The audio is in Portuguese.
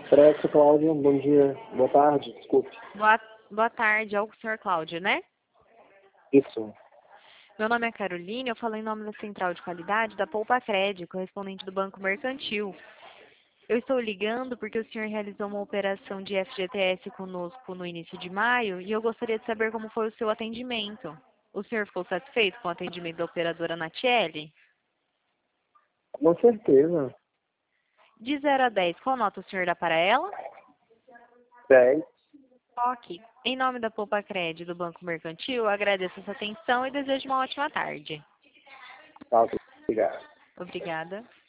Preto, Cláudia, bom dia. Boa tarde, desculpe. Boa tarde, é o senhor Cláudio, né? Isso. Meu nome é Caroline, eu falo em nome da Central de Qualidade da Poupa Crédito, correspondente do Banco Mercantil. Eu estou ligando porque o senhor realizou uma operação de FGTS conosco no início de maio e eu gostaria de saber como foi o seu atendimento. O senhor ficou satisfeito com o atendimento da operadora Natiele? Com certeza. De 0 a 10, qual nota o senhor dá para ela? 10. Ok. Em nome da Poupa Crédito do Banco Mercantil, eu agradeço a sua atenção e desejo uma ótima tarde. Tá, obrigado. Obrigada.